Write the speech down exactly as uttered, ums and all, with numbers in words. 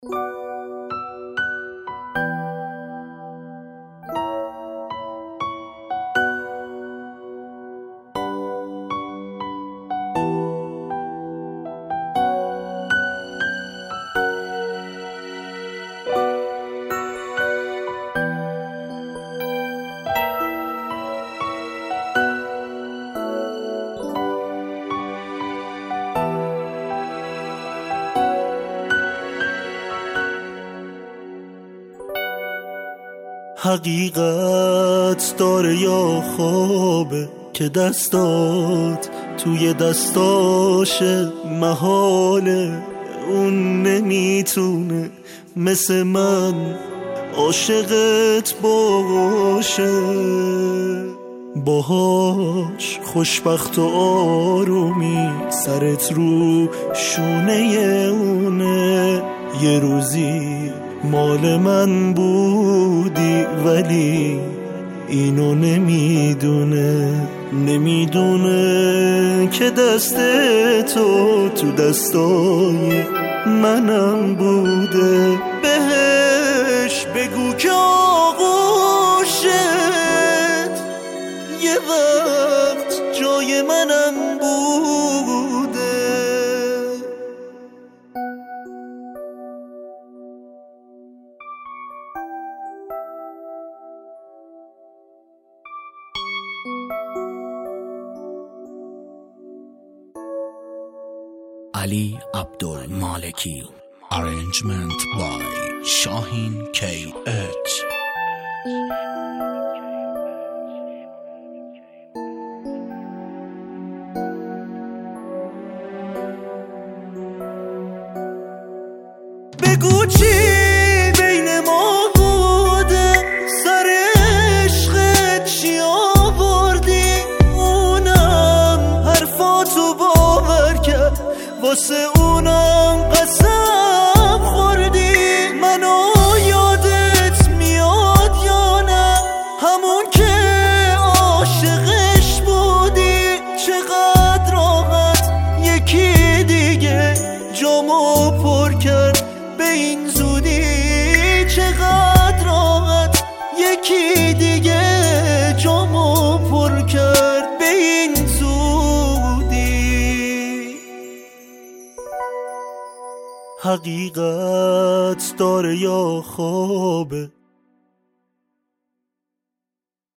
حقیقت داره یا خوابه که دستات توی دستاشه، محاله اون نمیتونه مثل من عاشقت باشه. باهاش خوشبخت و آرومی سرت رو شونه اونه، یه روزی مال من بودی ولی اینو نمیدونه، نمیدونه که دست تو تو دستای منم بوده. بهش بگو که آغوشت یه وقت جای منم بوده. Ali Abdul Maliki. Arrangement by Shahin K H. بگو چی بین ما بوده، سر عشقت چی آوردی، اونم حرفاتو باور کرد، واسه اونم قسم خوردی. منو یادت میاد یا نه، همون که عاشقش بودی، چقدر راحت یکی دیگه جامو پر کرد به این زودی، چقدر راحت یکی دیگه جامو پر کرد به این زودی. حقیقت داره یا خوابه